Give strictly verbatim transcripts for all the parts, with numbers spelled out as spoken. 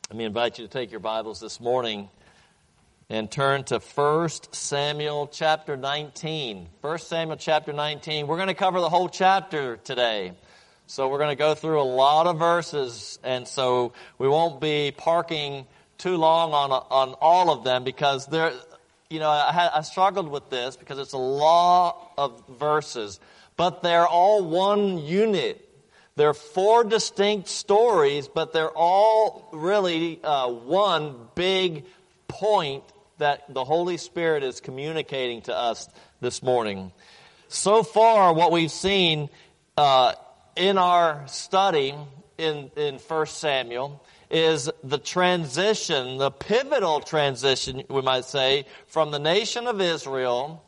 Let me invite you to take your Bibles this morning and turn to First Samuel chapter nineteen. First Samuel chapter nineteen. We're going to cover the whole chapter today. So we're going to go through a lot of verses, and so we won't be parking too long on on all of them because there, you know, I, had, I struggled with this because it's a lot of verses, but they're all one unit. They're four distinct stories, but they're all really uh, one big point that the Holy Spirit is communicating to us this morning. So far, what we've seen uh, in our study in, in First Samuel is the transition, the pivotal transition, we might say, from the nation of Israel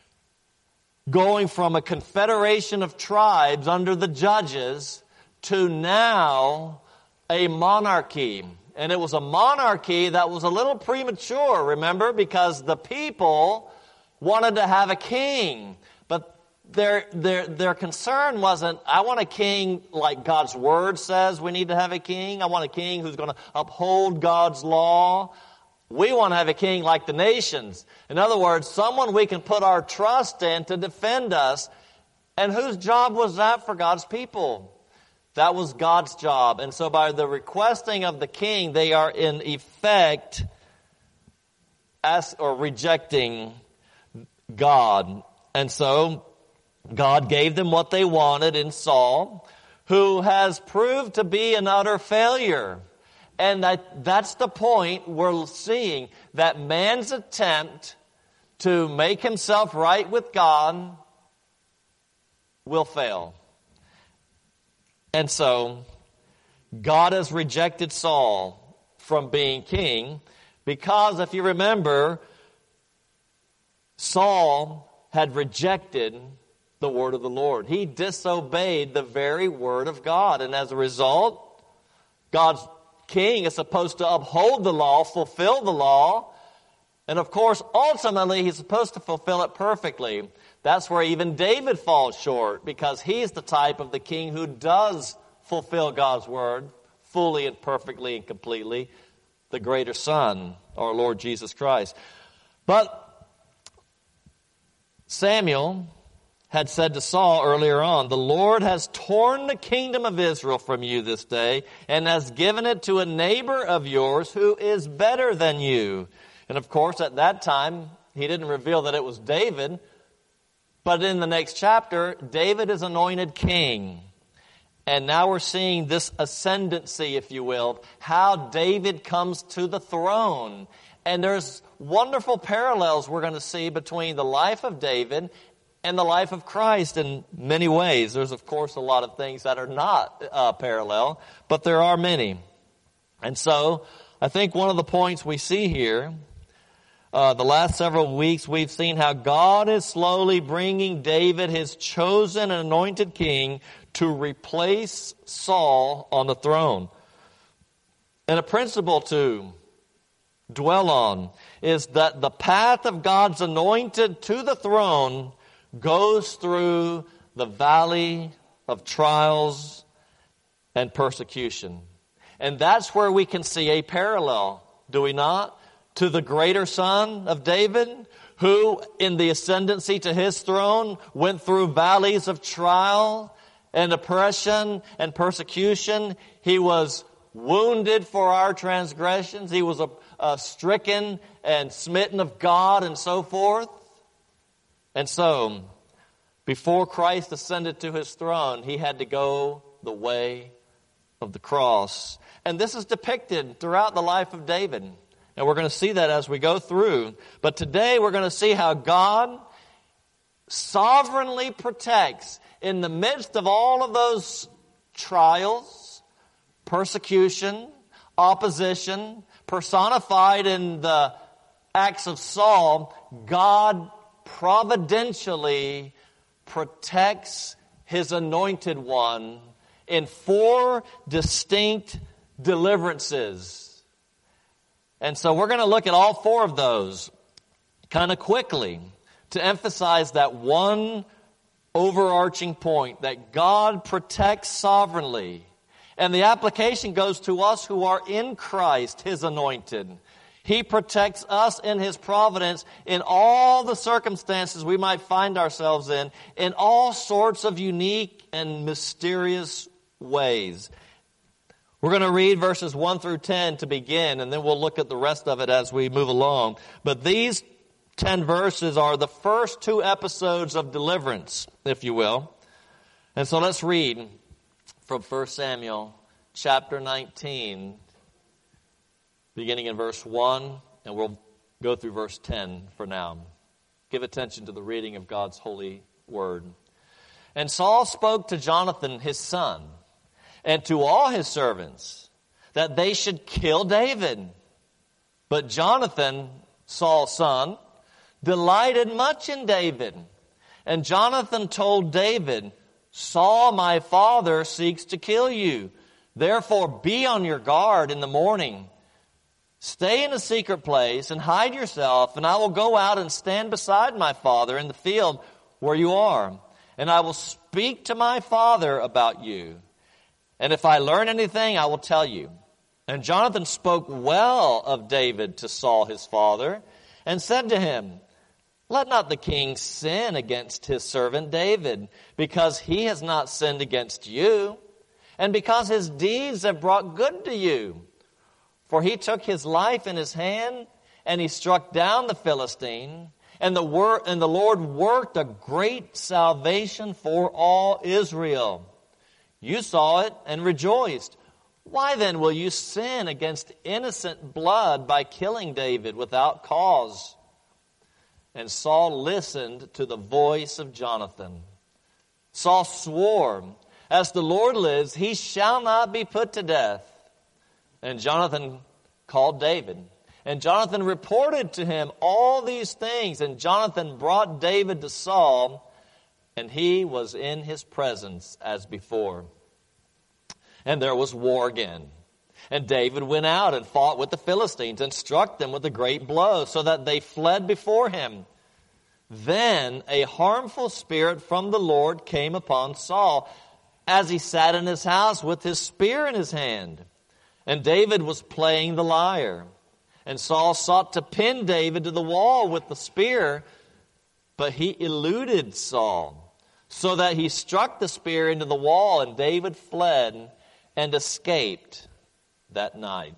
going from a confederation of tribes under the judges to now a monarchy. And it was a monarchy that was a little premature, remember, because the people wanted to have a king. But their their their concern wasn't, I want a king like God's word says we need to have a king. I want a king who's going to uphold God's law. We want to have a king like the nations. In other words, someone we can put our trust in to defend us. And whose job was that for God's people? That was God's job. And so by the requesting of the king, they are in effect as, or rejecting God. And so God gave them what they wanted in Saul, who has proved to be an utter failure. And that, that's the point we're seeing, that man's attempt to make himself right with God will fail. And so, God has rejected Saul from being king because, if you remember, Saul had rejected the word of the Lord. He disobeyed the very word of God. And as a result, God's king is supposed to uphold the law, fulfill the law. And of course, ultimately, he's supposed to fulfill it perfectly. That's where even David falls short, because he's the type of the king who does fulfill God's word fully and perfectly and completely, the greater Son, our Lord Jesus Christ. But Samuel had said to Saul earlier on, the Lord has torn the kingdom of Israel from you this day and has given it to a neighbor of yours who is better than you. And of course, at that time, he didn't reveal that it was David. But in the next chapter, David is anointed king. And now we're seeing this ascendancy, if you will, how David comes to the throne. And there's wonderful parallels we're going to see between the life of David and the life of Christ in many ways. There's, of course, a lot of things that are not uh, parallel, but there are many. And so, I think one of the points we see here, Uh, the last several weeks, we've seen how God is slowly bringing David, his chosen and anointed king, to replace Saul on the throne. And a principle to dwell on is that the path of God's anointed to the throne goes through the valley of trials and persecution. And that's where we can see a parallel, do we not? To the greater Son of David, who in the ascendancy to his throne went through valleys of trial and oppression and persecution. He was wounded for our transgressions. He was a, a stricken and smitten of God and so forth. And so, before Christ ascended to his throne, he had to go the way of the cross. And this is depicted throughout the life of David. And we're going to see that as we go through. But today we're going to see how God sovereignly protects in the midst of all of those trials, persecution, opposition, personified in the acts of Saul. God providentially protects his anointed one in four distinct deliverances. And so we're going to look at all four of those kind of quickly to emphasize that one overarching point, that God protects sovereignly. And the application goes to us who are in Christ, His anointed. He protects us in His providence in all the circumstances we might find ourselves in, in all sorts of unique and mysterious ways. We're going to read verses one through ten to begin, and then we'll look at the rest of it as we move along. But these ten verses are the first two episodes of deliverance, if you will. And so let's read from First Samuel chapter nineteen, beginning in verse one, and we'll go through verse ten for now. Give attention to the reading of God's holy word. And Saul spoke to Jonathan his son, and to all his servants, that they should kill David. But Jonathan, Saul's son, delighted much in David. And Jonathan told David, Saul, my father, seeks to kill you. Therefore, be on your guard in the morning. Stay in a secret place and hide yourself, and I will go out and stand beside my father in the field where you are. And I will speak to my father about you. And if I learn anything, I will tell you. And Jonathan spoke well of David to Saul his father, and said to him, Let not the king sin against his servant David, because he has not sinned against you, and because his deeds have brought good to you. For he took his life in his hand, and he struck down the Philistine, and the wor- and the Lord worked a great salvation for all Israel. You saw it and rejoiced. Why then will you sin against innocent blood by killing David without cause? And Saul listened to the voice of Jonathan. Saul swore, As the Lord lives, he shall not be put to death. And Jonathan called David. And Jonathan reported to him all these things. And Jonathan brought David to Saul, and he was in his presence as before. And there was war again. And David went out and fought with the Philistines and struck them with a great blow, so that they fled before him. Then a harmful spirit from the Lord came upon Saul, as he sat in his house with his spear in his hand. And David was playing the lyre. And Saul sought to pin David to the wall with the spear, but he eluded Saul, so that he struck the spear into the wall, and David fled and escaped that night.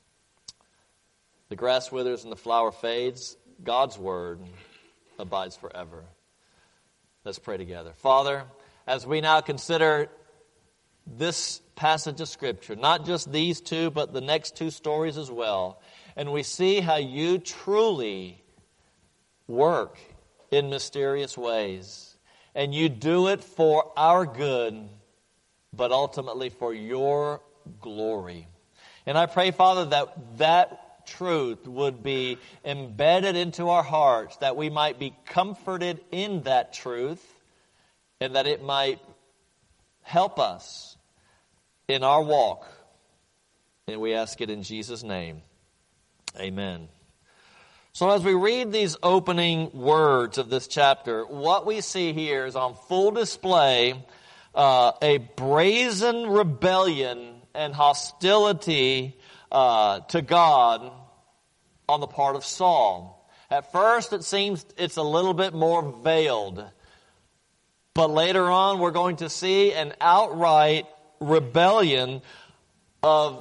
The grass withers and the flower fades. God's word abides forever. Let's pray together. Father, as we now consider this passage of Scripture, not just these two, but the next two stories as well, and we see how you truly work in mysterious ways, and you do it for our good, but ultimately for your glory. And I pray, Father, that that truth would be embedded into our hearts, that we might be comforted in that truth, and that it might help us in our walk. And we ask it in Jesus' name. Amen. So as we read these opening words of this chapter, what we see here is on full display uh, a brazen rebellion and hostility uh, to God on the part of Saul. At first, it seems it's a little bit more veiled. But later on, we're going to see an outright rebellion of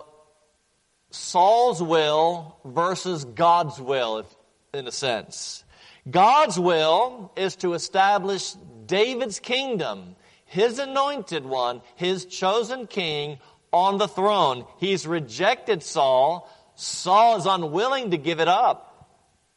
Saul's will versus God's will, if, in a sense. God's will is to establish David's kingdom, his anointed one, his chosen king, on the throne. He's rejected Saul. Saul is unwilling to give it up.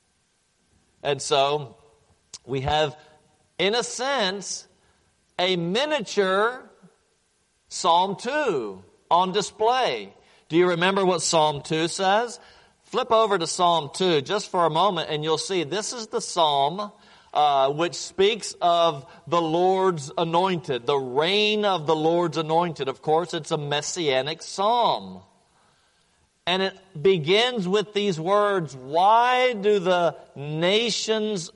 And so we have, in a sense, a miniature Psalm two on display. Do you remember what Psalm two says? Flip over to Psalm two just for a moment, and you'll see this is the psalm uh, which speaks of the Lord's anointed, the reign of the Lord's anointed. Of course, it's a messianic psalm. And it begins with these words, "Why do the nations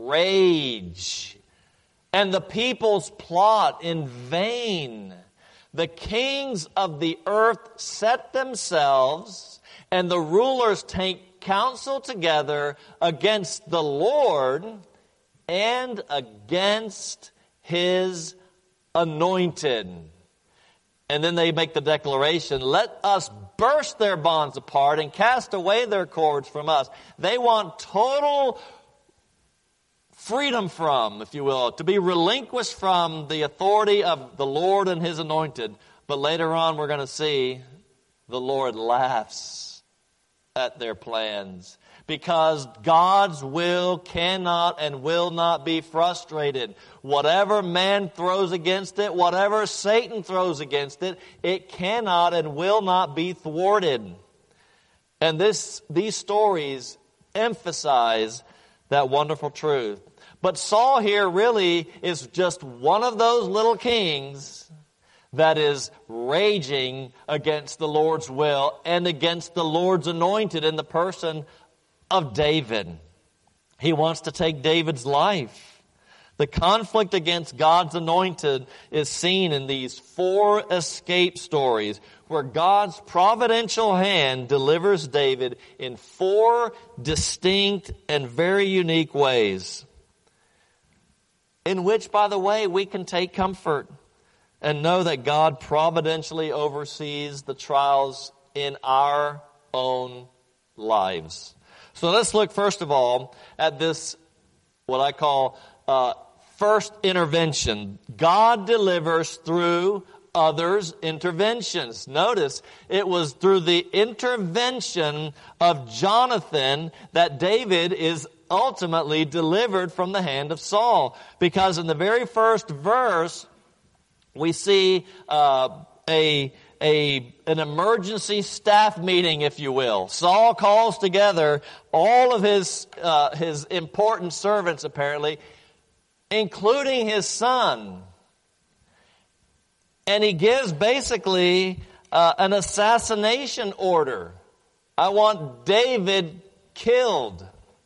rage, and the peoples plot in vain? The kings of the earth set themselves, and the rulers take counsel together against the Lord and against His anointed. And then they make the declaration, let us burst their bonds apart and cast away their cords from us. They want total freedom from, if you will, to be relinquished from the authority of the Lord and His anointed. But later on we're going to see the Lord laughs at their plans, because God's will cannot and will not be frustrated. Whatever man throws against it, whatever Satan throws against it, it cannot and will not be thwarted. And this, these stories emphasize that wonderful truth. But Saul here really is just one of those little kings that is raging against the Lord's will and against the Lord's anointed in the person of David. He wants to take David's life. The conflict against God's anointed is seen in these four escape stories where God's providential hand delivers David in four distinct and very unique ways, in which, by the way, we can take comfort and know that God providentially oversees the trials in our own lives. So let's look first of all at this, what I call uh, first intervention. God delivers through others' interventions. Notice, it was through the intervention of Jonathan that David is ultimately delivered from the hand of Saul. Because in the very first verse, we see uh, a a an emergency staff meeting, if you will. Saul calls together all of his uh, his important servants, apparently, including his son, and he gives basically uh, an assassination order. I want David killed.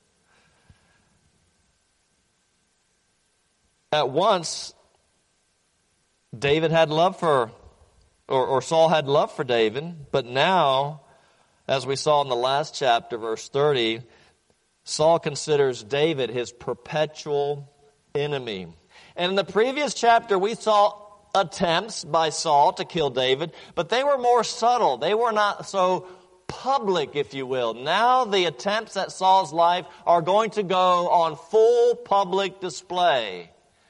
At once, David had love for, or, or Saul had love for David, but now, as we saw in the last chapter, verse thirty, Saul considers David his perpetual enemy. And in the previous chapter, we saw attempts by Saul to kill David, but they were more subtle. They were not so public, if you will. Now the attempts at Saul's life are going to go on full public display.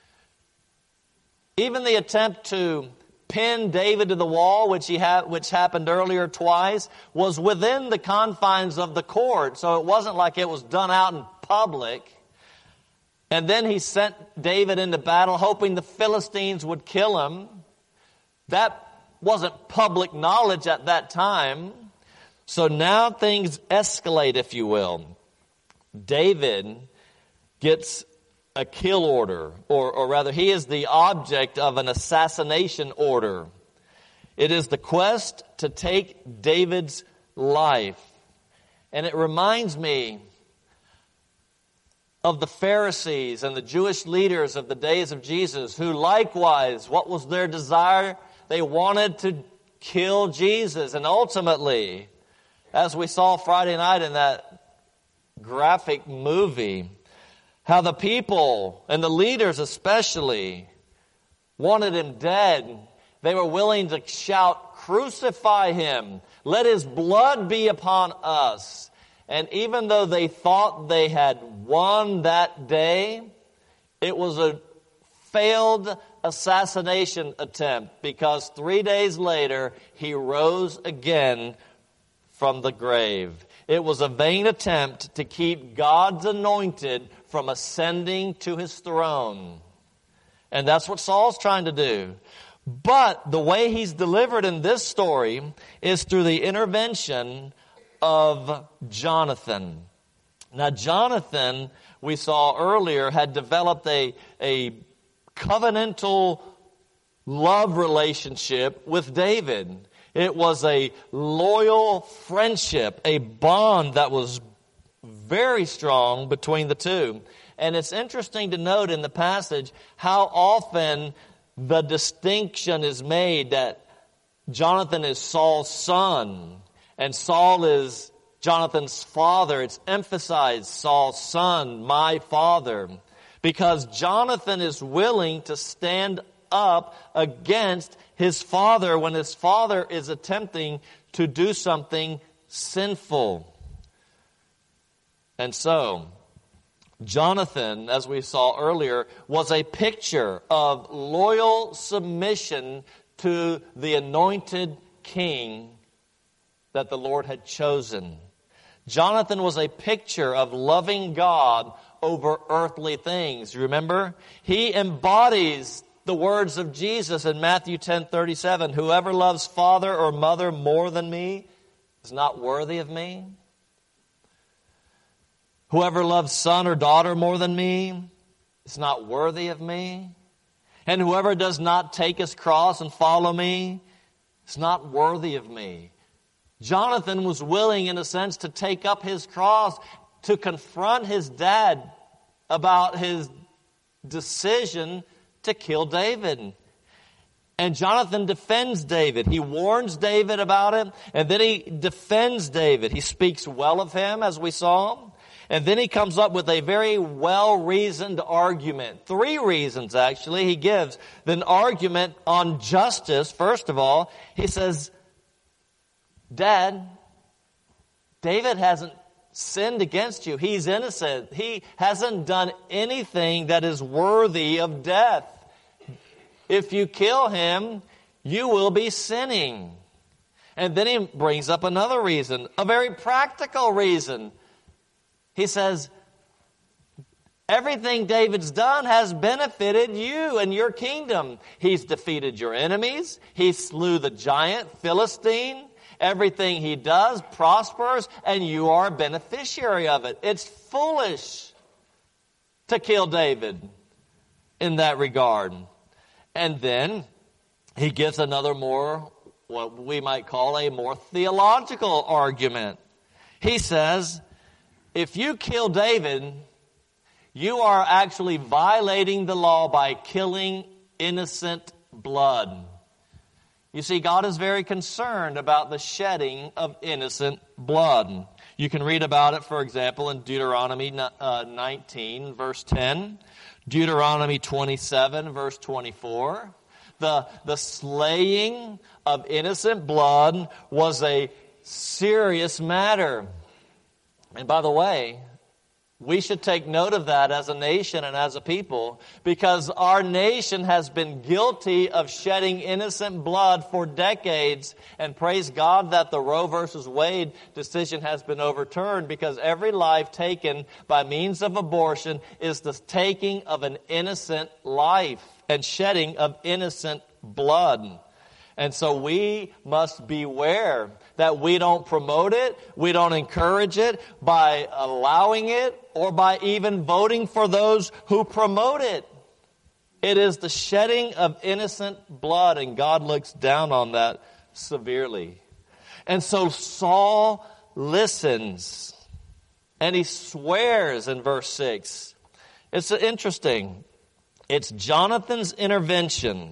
Even the attempt to pin David to the wall, which he had, which happened earlier twice, was within the confines of the court. So it wasn't like it was done out in public. And then he sent David into battle, hoping the Philistines would kill him. That wasn't public knowledge at that time. So now things escalate, if you will. David gets a kill order, or, or rather, he is the object of an assassination order. It is the quest to take David's life. And it reminds me of the Pharisees and the Jewish leaders of the days of Jesus, who likewise, what was their desire? They wanted to kill Jesus. And ultimately, as we saw Friday night in that graphic movie, how the people and the leaders especially wanted him dead. They were willing to shout, "Crucify him. Let his blood be upon us." And even though they thought they had won that day, it was a failed assassination attempt, because three days later he rose again from the grave. It was a vain attempt to keep God's anointed from ascending to his throne. And that's what Saul's trying to do. But the way he's delivered in this story is through the intervention of Jonathan. Now, Jonathan, we saw earlier, had developed a, a covenantal love relationship with David. It was a loyal friendship, a bond that was very strong between the two. And it's interesting to note in the passage how often the distinction is made that Jonathan is Saul's son, and Saul is Jonathan's father. It's emphasized, Saul's son, my father, because Jonathan is willing to stand up against his father when his father is attempting to do something sinful. And so, Jonathan, as we saw earlier, was a picture of loyal submission to the anointed king that the Lord had chosen. Jonathan was a picture of loving God over earthly things. Remember? He embodies the words of Jesus in Matthew ten thirty-seven. Whoever loves father or mother more than me is not worthy of me. Whoever loves son or daughter more than me is not worthy of me. And whoever does not take his cross and follow me is not worthy of me. Jonathan was willing, in a sense, to take up his cross, to confront his dad about his decision to kill David. And Jonathan defends David. He warns David about it, and then he defends David. He speaks well of him, as we saw. And then he comes up with a very well-reasoned argument. Three reasons, actually, he gives. An argument on justice, first of all. He says, Dad, David hasn't sinned against you. He's innocent. He hasn't done anything that is worthy of death. If you kill him, you will be sinning. And then he brings up another reason, a very practical reason. He says, everything David's done has benefited you and your kingdom. He's defeated your enemies. He slew the giant Philistine. Everything he does prospers, and you are a beneficiary of it. It's foolish to kill David in that regard. And then he gives another more, what we might call a more theological argument. He says, if you kill David, you are actually violating the law by killing innocent blood. You see, God is very concerned about the shedding of innocent blood. You can read about it, for example, in Deuteronomy nineteen, verse ten. Deuteronomy twenty-seven, verse twenty-four. The, the slaying of innocent blood was a serious matter. And by the way, we should take note of that as a nation and as a people, because our nation has been guilty of shedding innocent blood for decades. And praise God that the Roe versus Wade decision has been overturned, because every life taken by means of abortion is the taking of an innocent life and shedding of innocent blood. And so we must beware that we don't promote it, we don't encourage it by allowing it, or by even voting for those who promote it. It is the shedding of innocent blood, and God looks down on that severely. And so Saul listens, and he swears in verse six. It's interesting. It's Jonathan's intervention,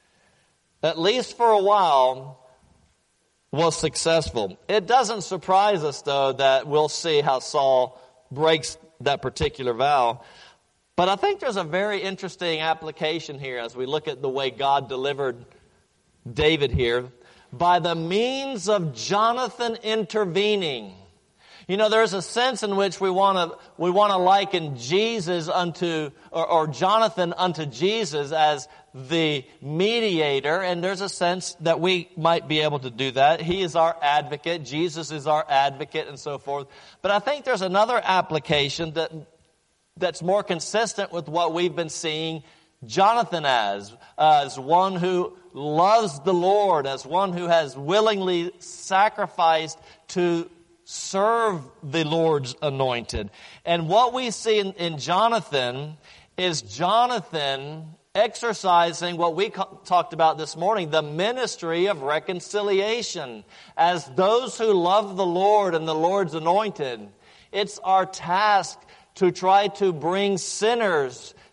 at least for a while, was successful. It doesn't surprise us, though, that we'll see how Saul breaks that particular vow. But I think there's a very interesting application here as we look at the way God delivered David here. By the means of Jonathan intervening. You know, there's a sense in which we want to we want to liken Jesus unto, or, or Jonathan unto Jesus as the mediator, and there's a sense that we might be able to do that. He is our advocate, Jesus is our advocate, and so forth. But I think there's another application that that's more consistent with what we've been seeing Jonathan as, uh, as one who loves the Lord, as one who has willingly sacrificed to serve the Lord's anointed. And what we see in, in Jonathan is Jonathan exercising what we co- talked about this morning, the ministry of reconciliation. As those who love the Lord and the Lord's anointed, it's our task to try to bring sinners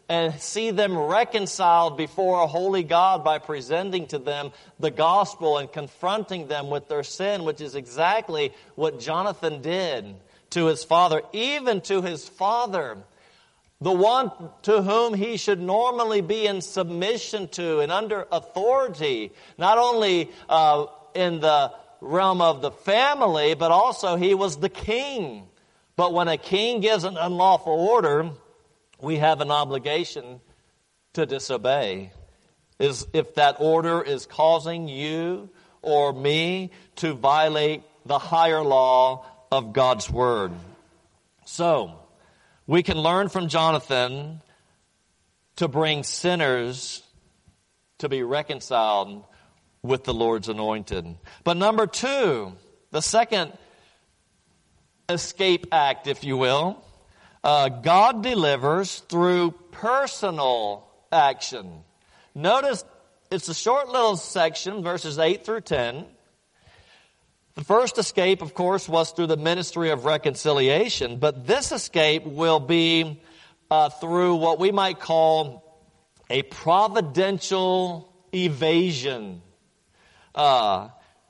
and see them reconciled before a holy God by presenting to them the gospel and confronting them with their sin, which is exactly what Jonathan did to his father, even to his father, the one to whom he should normally be in submission to and under authority, not only uh, in the realm of the family, but also he was the king. But when a king gives an unlawful order, we have an obligation to disobey. Is if that order is causing you or me to violate the higher law of God's word. So, we can learn from Jonathan to bring sinners to be reconciled with the Lord's anointed. But number two, the second escape act, if you will, uh, God delivers through personal action. Notice it's a short little section, verses eight through ten. The first escape, of course, was through the ministry of reconciliation, but this escape will be uh, through what we might call a providential evasion. Uh,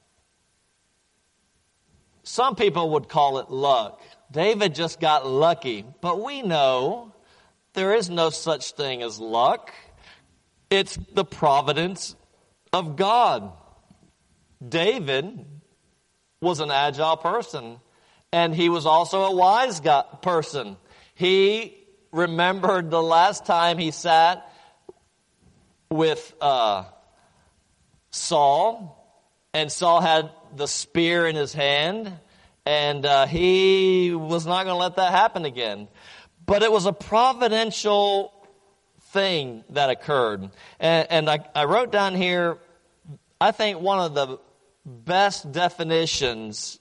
some people would call it luck. David just got lucky, but we know there is no such thing as luck. It's the providence of God. David was an agile person, and he was also a wise guy, person. He remembered the last time he sat with uh, Saul, and Saul had the spear in his hand, and uh, he was not going to let that happen again. But it was a providential thing that occurred. And, and I, I wrote down here, I think one of the best definitions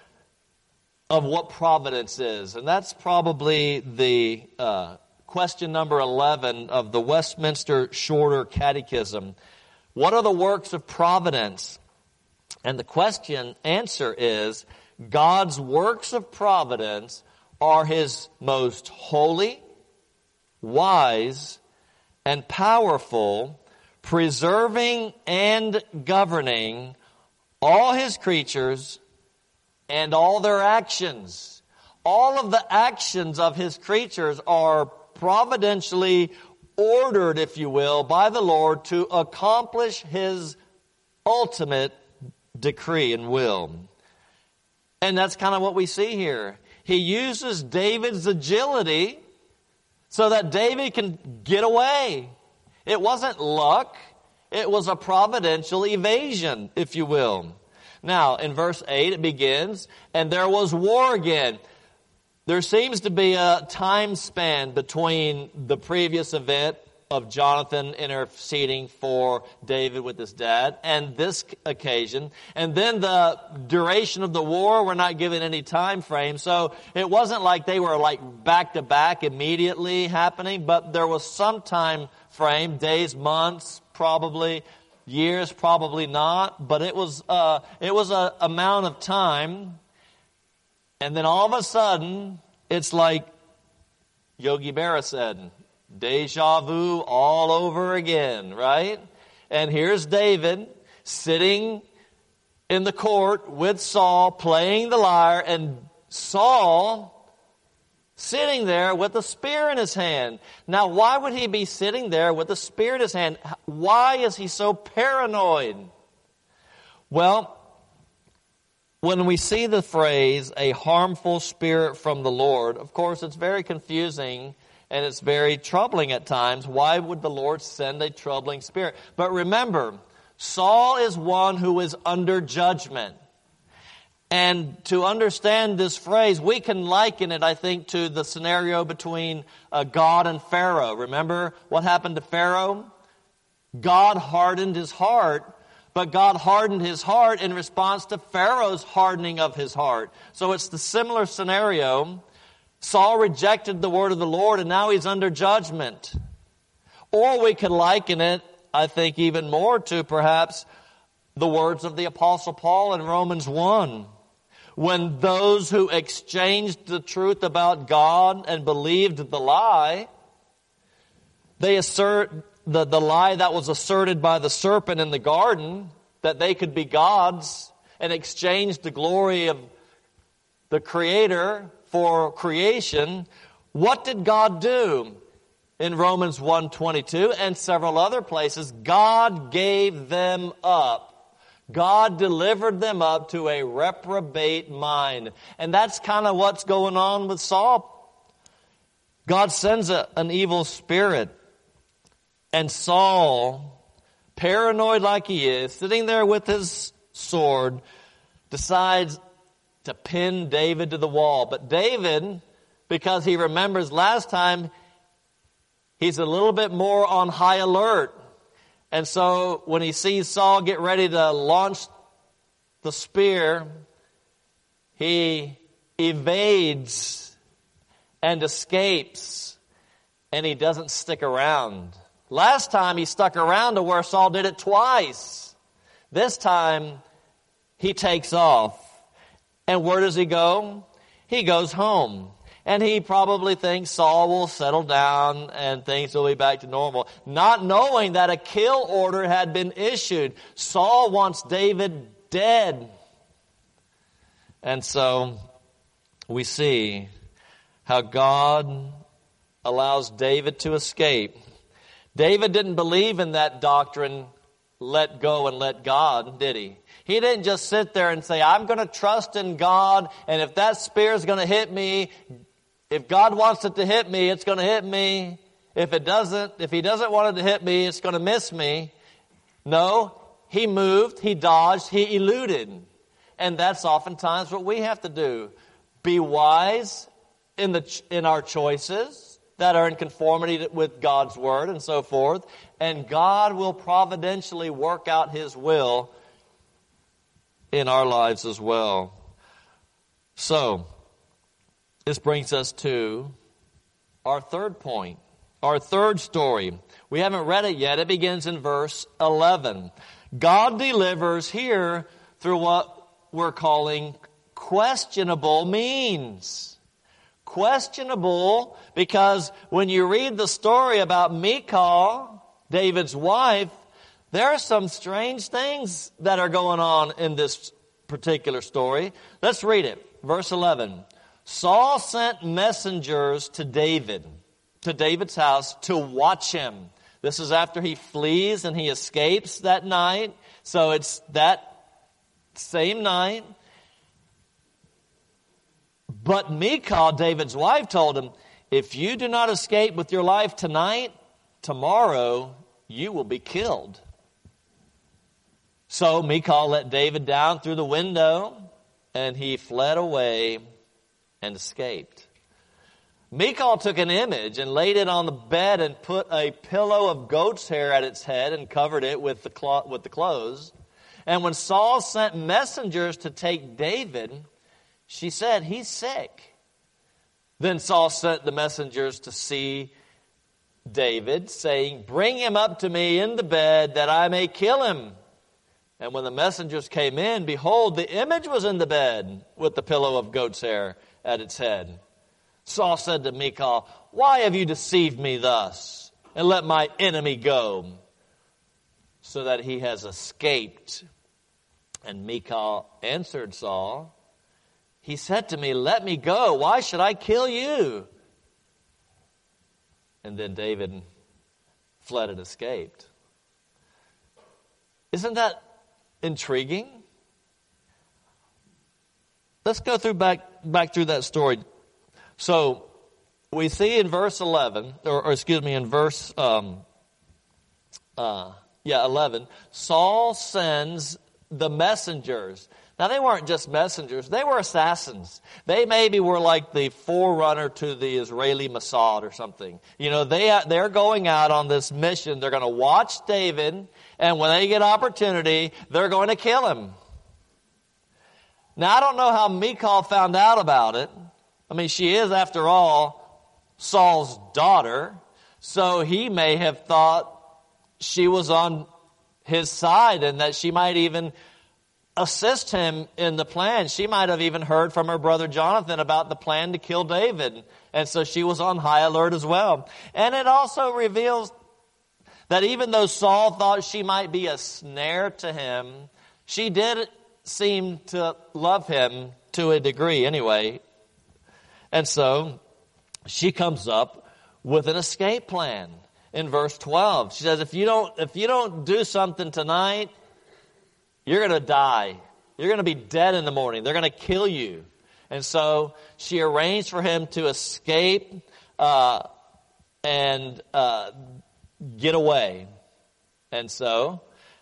of what providence is. And that's probably the uh, question number eleven of the Westminster Shorter Catechism. What are the works of providence? And the question answer is, God's works of providence are His most holy, wise, and powerful, preserving and governing all His creatures and all their actions. All of the actions of His creatures are providentially ordered, if you will, by the Lord to accomplish His ultimate decree and will. And that's kind of what we see here. He uses David's agility so that David can get away. It wasn't luck. It was a providential evasion, if you will. Now, in verse eight, it begins, and there was war again. There seems to be a time span between the previous event of Jonathan interceding for David with his dad and this occasion. And then the duration of the war, we're not given any time frame. So it wasn't like they were like back to back immediately happening, but there was some time frame, days, months, probably years, probably not. But it was uh, it was a amount of time. And then all of a sudden, it's like Yogi Berra said, deja vu all over again, right? And here's David sitting in the court with Saul playing the lyre, and Saul sitting there with a spear in his hand. Now, why would he be sitting there with a spear in his hand? Why is he so paranoid? Well, when we see the phrase, a harmful spirit from the Lord, of course, it's very confusing and it's very troubling at times. Why would the Lord send a troubling spirit? But remember, Saul is one who is under judgment. And to understand this phrase, we can liken it, I think, to the scenario between uh, God and Pharaoh. Remember what happened to Pharaoh? God hardened his heart, but God hardened his heart in response to Pharaoh's hardening of his heart. So it's the similar scenario. Saul rejected the word of the Lord, and now he's under judgment. Or we could liken it, I think, even more to perhaps the words of the Apostle Paul in Romans one. When those who exchanged the truth about God and believed the lie, They assert the, the lie that was asserted by the serpent in the garden, that they could be gods and exchange the glory of the Creator for creation. What did God do? In Romans one twenty-two and several other places, God gave them up. God delivered them up to a reprobate mind. And that's kind of what's going on with Saul. God sends a, an evil spirit. And Saul, paranoid like he is, sitting there with his sword, decides to pin David to the wall. But David, because he remembers last time, he's a little bit more on high alert. And so when he sees Saul get ready to launch the spear, he evades and escapes, and he doesn't stick around. Last time he stuck around to where Saul did it twice. This time he takes off. And where does he go? He goes home. And he probably thinks Saul will settle down and things will be back to normal, not knowing that a kill order had been issued. Saul wants David dead. And so we see how God allows David to escape. David didn't believe in that doctrine, let go and let God, did he? He didn't just sit there and say, I'm going to trust in God, and if that spear is going to hit me, if God wants it to hit me, it's going to hit me. If it doesn't, if he doesn't want it to hit me, it's going to miss me. No, he moved, he dodged, he eluded. And that's oftentimes what we have to do. Be wise in the in our choices that are in conformity with God's word and so forth. And God will providentially work out his will in our lives as well. So, this brings us to our third point, our third story. We haven't read it yet. It begins in verse eleven. God delivers here through what we're calling questionable means. Questionable because when you read the story about Michal, David's wife, there are some strange things that are going on in this particular story. Let's read it. Verse eleven. Saul sent messengers to David, to David's house, to watch him. This is after he flees and he escapes that night. So it's that same night. But Michal, David's wife, told him, if you do not escape with your life tonight, tomorrow you will be killed. So Michal let David down through the window, and he fled away and escaped. Michal took an image and laid it on the bed and put a pillow of goat's hair at its head and covered it with the cloth, with the clothes. And when Saul sent messengers to take David, she said, he's sick. Then Saul sent the messengers to see David, saying, bring him up to me in the bed that I may kill him. And when the messengers came in, behold, the image was in the bed with the pillow of goat's hair at its head. Saul said to Michal, why have you deceived me thus, and let my enemy go, so that he has escaped? And Michal answered Saul, he said to me, let me go. Why should I kill you? And then David fled and escaped. Isn't that intriguing? Let's go through back back through that story. So we see in verse eleven, or, or excuse me, in verse um, uh, yeah eleven, Saul sends the messengers. Now, they weren't just messengers. They were assassins. They maybe were like the forerunner to the Israeli Mossad or something. You know, they, they're going out on this mission. They're going to watch David, and when they get opportunity, they're going to kill him. Now, I don't know how Michal found out about it. I mean, she is, after all, Saul's daughter. So he may have thought she was on his side and that she might even assist him in the plan. She might have even heard from her brother Jonathan about the plan to kill David. And so she was on high alert as well. And it also reveals that even though Saul thought she might be a snare to him, she did seem to love him to a degree anyway. And so she comes up with an escape plan in verse twelve. She says, if you don't, if you don't do something tonight, you're going to die. You're going to be dead in the morning. They're going to kill you. And so she arranged for him to escape uh, and uh, get away. And so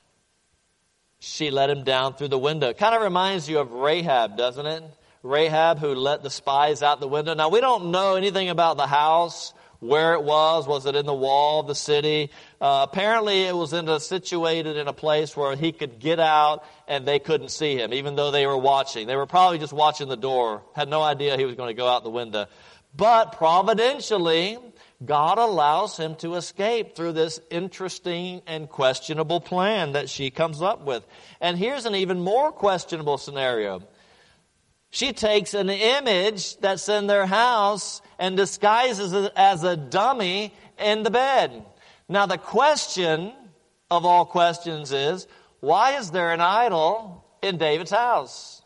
she let him down through the window. It kind of reminds you of Rahab, doesn't it? Rahab, who let the spies out the window. Now, we don't know anything about the house, where it was. Was it in the wall of the city? Uh, apparently, it was in a, situated in a place where he could get out and they couldn't see him, even though they were watching. They were probably just watching the door, had no idea he was going to go out the window. But providentially, God allows him to escape through this interesting and questionable plan that she comes up with. And here's an even more questionable scenario. She takes an image that's in their house and disguises it as a dummy in the bed. Now, the question of all questions is, why is there an idol in David's house?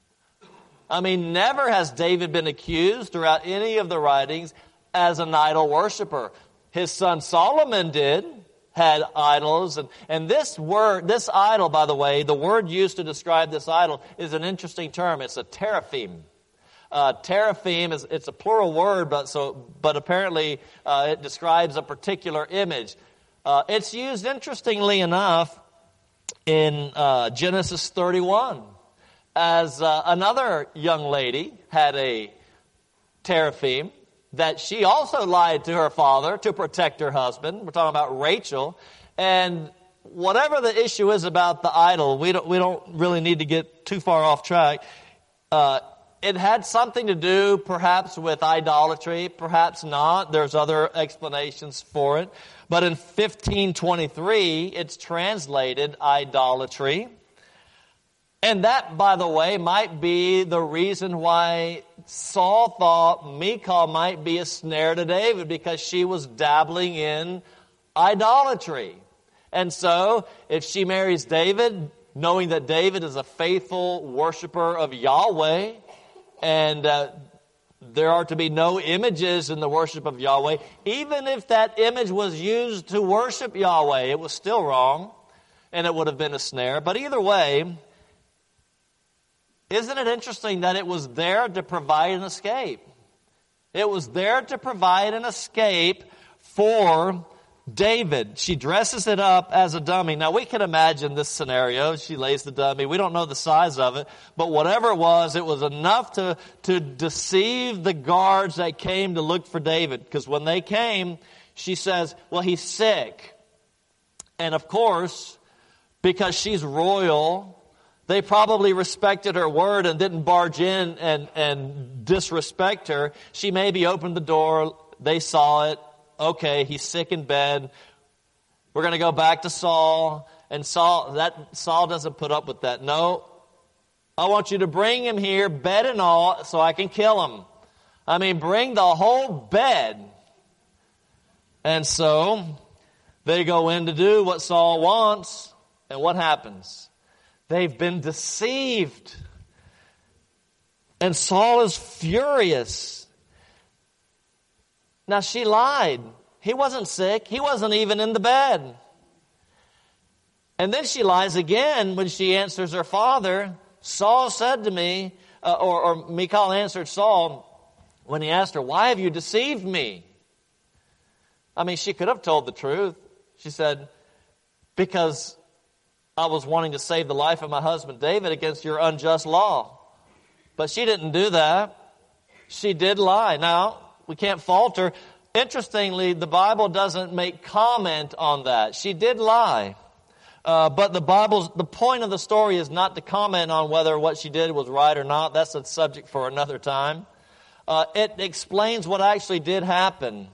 I mean, never has David been accused throughout any of the writings as an idol worshiper. His son Solomon did, had idols. And, and this word, this idol, by the way, the word used to describe this idol is an interesting term. It's a teraphim. Uh, teraphim is, it's a plural word, but so, but apparently uh, it describes a particular image. Uh, it's used, interestingly enough, in uh, Genesis thirty-one, as uh, another young lady had a teraphim that she also lied to her father to protect her husband. We're talking about Rachel. And whatever the issue is about the idol, we don't, we don't really need to get too far off track. Uh, it had something to do perhaps with idolatry, perhaps not. There's other explanations for it. But in fifteen twenty-three, it's translated idolatry. And that, by the way, might be the reason why Saul thought Michal might be a snare to David, because she was dabbling in idolatry. And so, if she marries David, knowing that David is a faithful worshiper of Yahweh, and uh, there are to be no images in the worship of Yahweh, even if that image was used to worship Yahweh, it was still wrong, and it would have been a snare. But either way, isn't it interesting that it was there to provide an escape? It was there to provide an escape for David. She dresses it up as a dummy. Now, we can imagine this scenario. She lays the dummy. We don't know the size of it, but whatever it was, it was enough to, to deceive the guards that came to look for David. Because when they came, she says, well, he's sick. And of course, because she's royal, they probably respected her word and didn't barge in and, and disrespect her. She maybe opened the door. They saw it. Okay, he's sick in bed. We're going to go back to Saul. And Saul, that Saul doesn't put up with that. No, I want you to bring him here, bed and all, so I can kill him. I mean, bring the whole bed. And so they go in to do what Saul wants. And what happens? They've been deceived. And Saul is furious. Now, she lied. He wasn't sick. He wasn't even in the bed. And then she lies again when she answers her father. Saul said to me, uh, or, or Michal answered Saul when he asked her, why have you deceived me? I mean, she could have told the truth. She said, because I was wanting to save the life of my husband David against your unjust law. But she didn't do that. She did lie. Now, we can't fault her. Interestingly, the Bible doesn't make comment on that. She did lie. Uh, but the Bible's, the point of the story is not to comment on whether what she did was right or not. That's a subject for another time. Uh, it explains what actually did happen.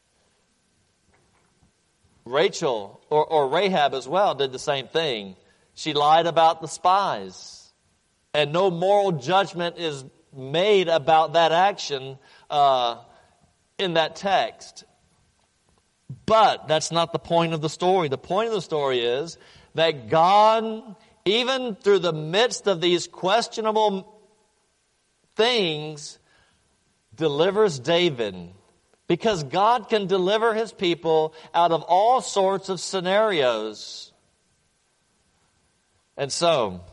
Rachel, or, or Rahab as well, did the same thing. She lied about the spies. And no moral judgment is made about that action uh, in that text. But that's not the point of the story. The point of the story is that God, even through the midst of these questionable things, delivers David. Because God can deliver his people out of all sorts of scenarios. And so,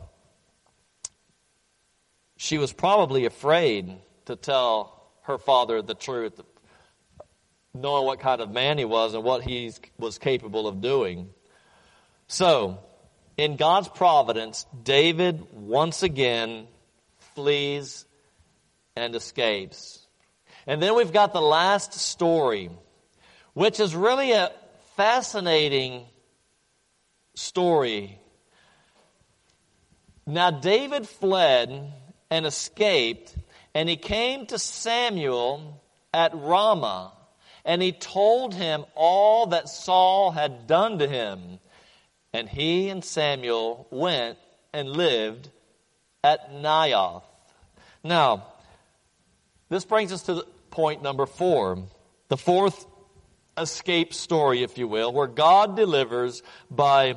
she was probably afraid to tell her father the truth, knowing what kind of man he was and what he was capable of doing. So, in God's providence, David once again flees and escapes. And then we've got the last story, which is really a fascinating story. Now, David fled and escaped, and he came to Samuel at Ramah, and he told him all that Saul had done to him. And he and Samuel went and lived at Naioth. Now, this brings us to the point number four, the fourth escape story, if you will, where God delivers by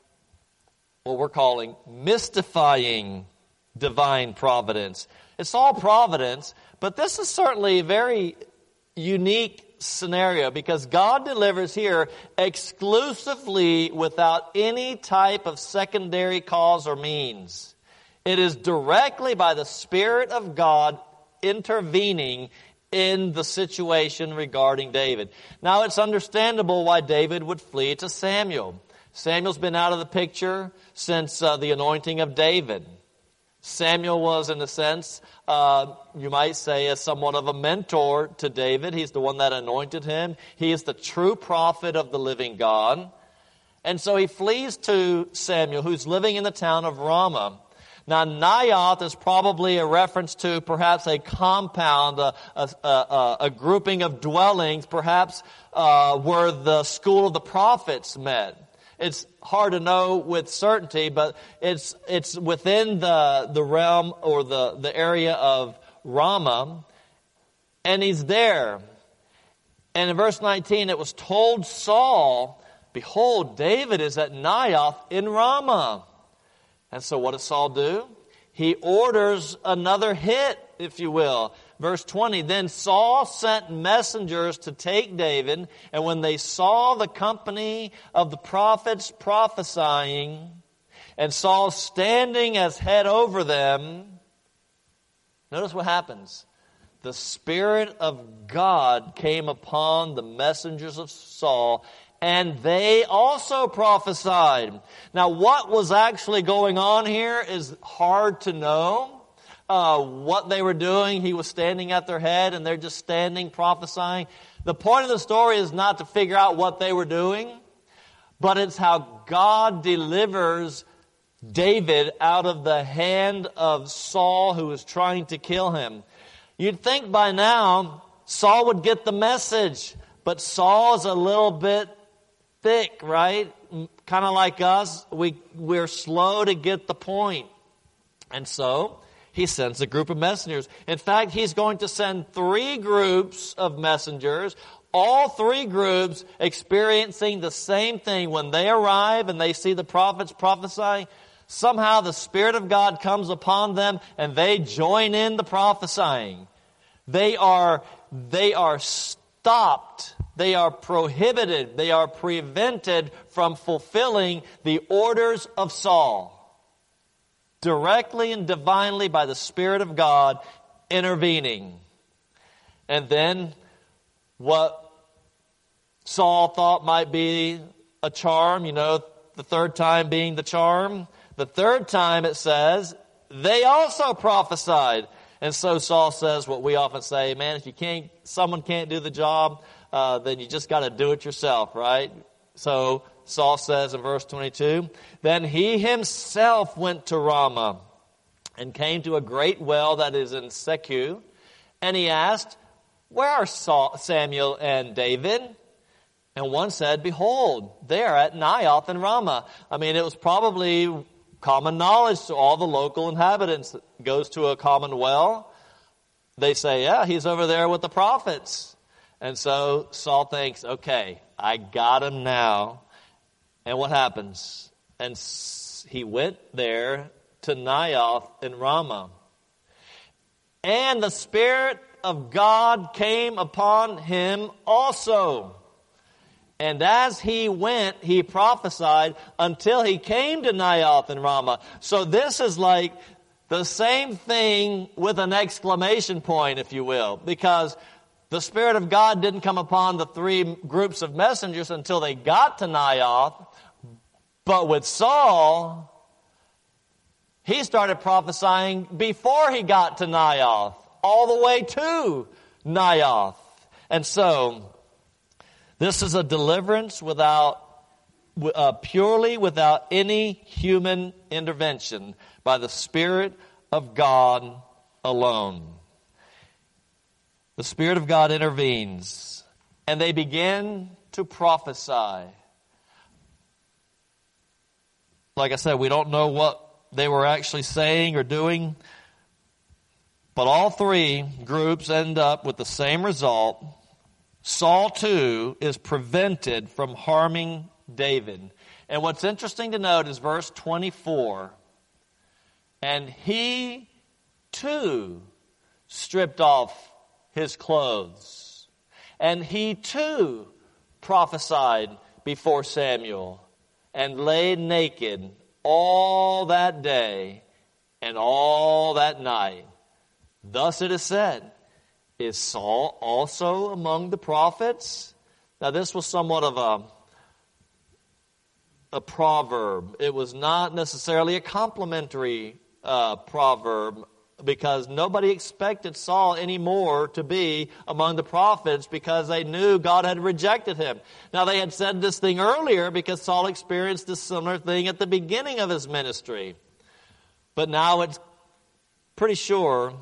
what we're calling mystifying divine providence. It's all providence, but this is certainly a very unique scenario because God delivers here exclusively without any type of secondary cause or means. It is directly by the Spirit of God intervening in the situation regarding David. Now, it's understandable why David would flee to Samuel. Samuel's been out of the picture since uh, the anointing of David. Samuel was, in a sense, uh, you might say, as somewhat of a mentor to David. He's the one that anointed him. He is the true prophet of the living God. And so he flees to Samuel, who's living in the town of Ramah. Now, Naioth is probably a reference to perhaps a compound, a, a, a, a grouping of dwellings, perhaps uh, where the school of the prophets met. It's hard to know with certainty, but it's it's within the the realm or the, the area of Ramah, and he's there. And in verse nineteen, it was told Saul, "Behold, David is at Naioth in Ramah." And so what does Saul do? He orders another hit, if you will. Verse twenty, then Saul sent messengers to take David, and when they saw the company of the prophets prophesying, and Saul standing as head over them, notice what happens. The Spirit of God came upon the messengers of Saul, and they also prophesied. Now, what was actually going on here is hard to know. Uh, what they were doing, he was standing at their head, and they're just standing prophesying. The point of the story is not to figure out what they were doing, but it's how God delivers David out of the hand of Saul, who was trying to kill him. You'd think by now Saul would get the message, but Saul's a little bit thick, right? Kind of like us, we, we're slow to get the point. And so he sends a group of messengers. In fact, he's going to send three groups of messengers, all three groups experiencing the same thing. When they arrive and they see the prophets prophesying, somehow the Spirit of God comes upon them and they join in the prophesying. They are, they are stopped. They are prohibited. They are prevented from fulfilling the orders of Saul. Directly and divinely by the Spirit of God intervening. And then what Saul thought might be a charm, you know, the third time being the charm. The third time it says, they also prophesied. And so Saul says what we often say, man, if you can't, someone can't do the job, uh, then you just got to do it yourself, right? So Saul says in verse twenty-two, then he himself went to Ramah and came to a great well that is in Secu, and he asked, where are Saul, Samuel and David? And one said, behold, they are at Naioth in Ramah. I mean, it was probably common knowledge to all the local inhabitants. Goes to a common well. They say, yeah, he's over there with the prophets. And so Saul thinks, okay, I got him now. And what happens? And he went there to Naioth in Ramah. And the Spirit of God came upon him also. And as he went, he prophesied until he came to Naioth in Ramah. So this is like the same thing with an exclamation point, if you will, because the Spirit of God didn't come upon the three groups of messengers until they got to Naioth. But with Saul, he started prophesying before he got to Naioth, all the way to Naioth. And so, this is a deliverance without, uh, purely without any human intervention by the Spirit of God alone. The Spirit of God intervenes, and they begin to prophesy. Like I said, we don't know what they were actually saying or doing, but all three groups end up with the same result. Saul, too, is prevented from harming David. And what's interesting to note is verse twenty-four. And he, too, stripped off his clothes. And he, too, prophesied before Samuel and lay naked all that day and all that night. Thus it is said, is Saul also among the prophets? Now this was somewhat of a, a proverb. It was not necessarily a complimentary uh, proverb, because nobody expected Saul anymore to be among the prophets because they knew God had rejected him. Now they had said this thing earlier because Saul experienced this similar thing at the beginning of his ministry. But now it's pretty sure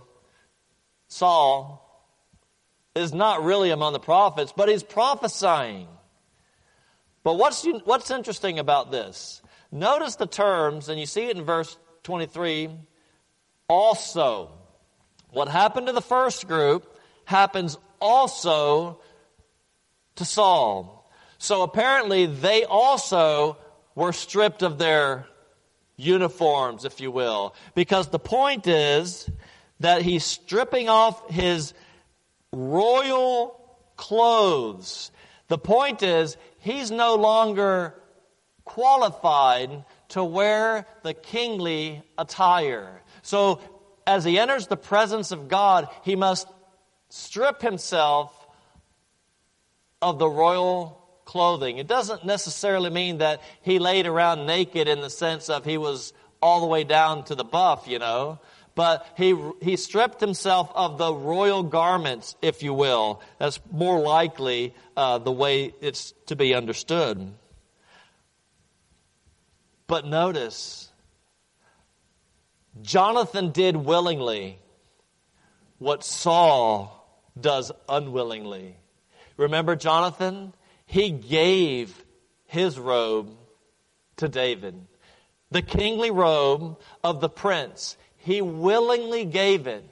Saul is not really among the prophets, but he's prophesying. But what's what's interesting about this? Notice the terms, and you see it in verse twenty-three. Also, what happened to the first group happens also to Saul. So apparently they also were stripped of their uniforms, if you will. Because the point is that he's stripping off his royal clothes. The point is he's no longer qualified to wear the kingly attire. So, as he enters the presence of God, he must strip himself of the royal clothing. It doesn't necessarily mean that he laid around naked in the sense of he was all the way down to the buff, you know. But he he stripped himself of the royal garments, if you will. That's more likely uh, the way it's to be understood. But notice, Jonathan did willingly what Saul does unwillingly. Remember Jonathan? He gave his robe to David. The kingly robe of the prince. He willingly gave it.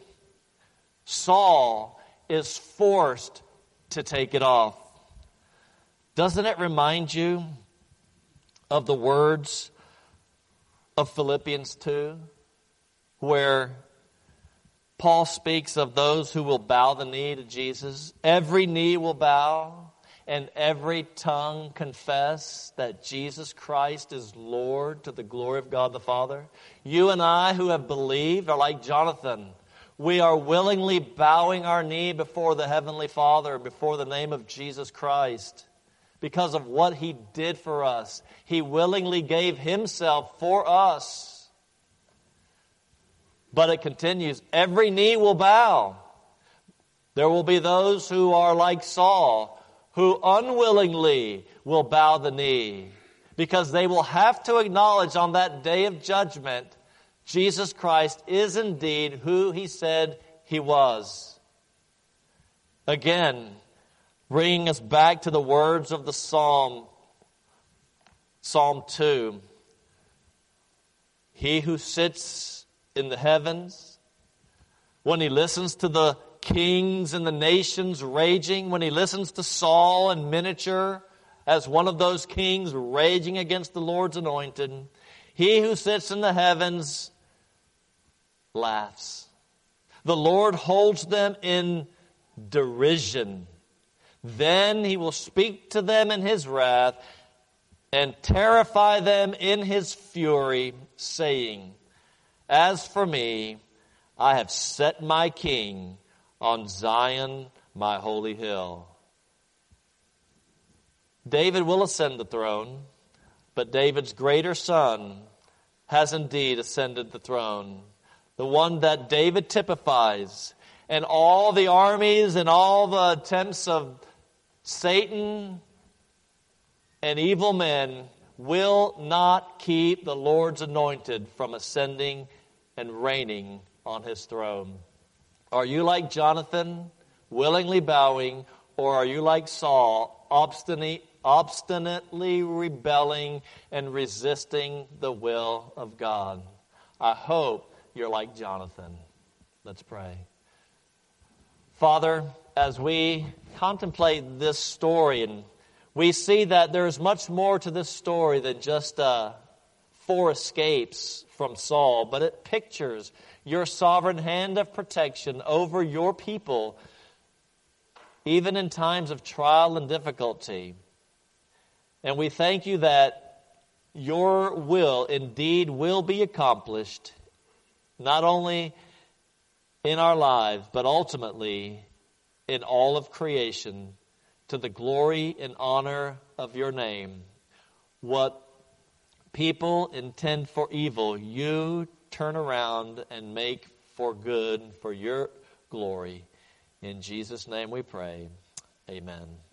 Saul is forced to take it off. Doesn't it remind you of the words of Philippians two? Where Paul speaks of those who will bow the knee to Jesus. Every knee will bow and every tongue confess that Jesus Christ is Lord to the glory of God the Father. You and I who have believed are like Jonathan. We are willingly bowing our knee before the Heavenly Father, before the name of Jesus Christ. Because of what He did for us. He willingly gave Himself for us. But it continues, every knee will bow. There will be those who are like Saul, who unwillingly will bow the knee, because they will have to acknowledge on that day of judgment, Jesus Christ is indeed who He said He was. Again, bringing us back to the words of the Psalm, Psalm two. He who sits in the heavens, when he listens to the kings and the nations raging, when he listens to Saul in miniature as one of those kings raging against the Lord's anointed, he who sits in the heavens laughs. The Lord holds them in derision. Then he will speak to them in his wrath and terrify them in his fury, saying, as for me, I have set my king on Zion, my holy hill. David will ascend the throne, but David's greater son has indeed ascended the throne. The one that David typifies, and all the armies and all the attempts of Satan and evil men will not keep the Lord's anointed from ascending and reigning on his throne. Are you like Jonathan, willingly bowing, or are you like Saul, obstinate, obstinately rebelling and resisting the will of God? I hope you're like Jonathan. Let's pray. Father, as we contemplate this story, and we see that there's much more to this story than just uh, four escapes from Saul, but it pictures your sovereign hand of protection over your people, even in times of trial and difficulty. And we thank you that your will indeed will be accomplished, not only in our lives, but ultimately in all of creation, to the glory and honor of your name. What people intend for evil, you turn around and make for good, for your glory. In Jesus' name we pray. Amen.